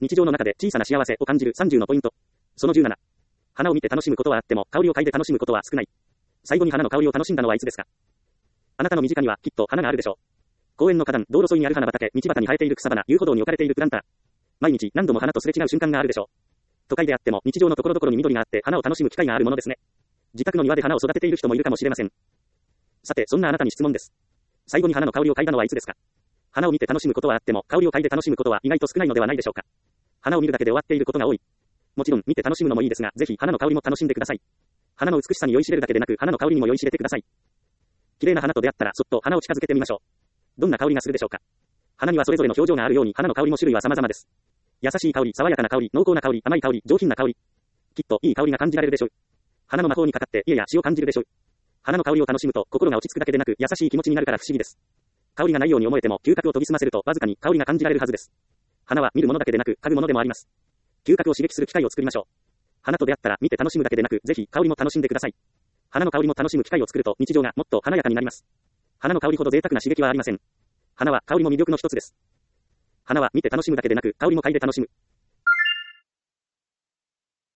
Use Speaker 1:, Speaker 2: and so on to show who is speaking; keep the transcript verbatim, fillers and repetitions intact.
Speaker 1: 日常の中で小さな幸せを感じるさんじゅうのポイント。そのじゅうなな。花を見て楽しむことはあっても、香りを嗅いで楽しむことは少ない。最後に花の香りを楽しんだのはいつですか？あなたの身近にはきっと花があるでしょう。公園の花壇、道路沿いにある花畑、道端に生えている草花、遊歩道に置かれているプランター。毎日何度も花とすれ違う瞬間があるでしょう。都会であっても日常のところどころに緑があって花を楽しむ機会があるものですね。自宅の庭で花を育てている人もいるかもしれません。さて、そんなあなたに質問です。最後に花の香りを嗅いだのはいつですか？花を見て楽しむことはあっても、香りを嗅いで楽しむことは意外と少ないのではないでしょうか。花を見るだけで終わっていることが多い。もちろん見て楽しむのもいいですが、ぜひ花の香りも楽しんでください。花の美しさに酔いしれるだけでなく、花の香りにも酔いしれてください。綺麗な花と出会ったらそっと花を近づけてみましょう。どんな香りがするでしょうか。花にはそれぞれの表情があるように、花の香りも種類は様々です。優しい香り、爽やかな香り、濃厚な香り、甘い香り、上品な香り。きっといい香りが感じられるでしょう。花の魔法にかかって家や詩を感じるでしょう。花の香りを楽しむと心が落ち着くだけでなく、優しい気持ちになるから不思議です。香りがないように思えても、嗅覚を研ぎ澄ませるとわずかに香りが感じられるはずです。花は見るものだけでなく嗅ぐものでもあります。嗅覚を刺激する機会を作りましょう。花と出会ったら見て楽しむだけでなく、ぜひ香りも楽しんでください。花の香りも楽しむ機会を作ると日常がもっと華やかになります。花の香りほど贅沢な刺激はありません。花は香りも魅力の一つです。花は見て楽しむだけでなく、香りも嗅いで楽しむ。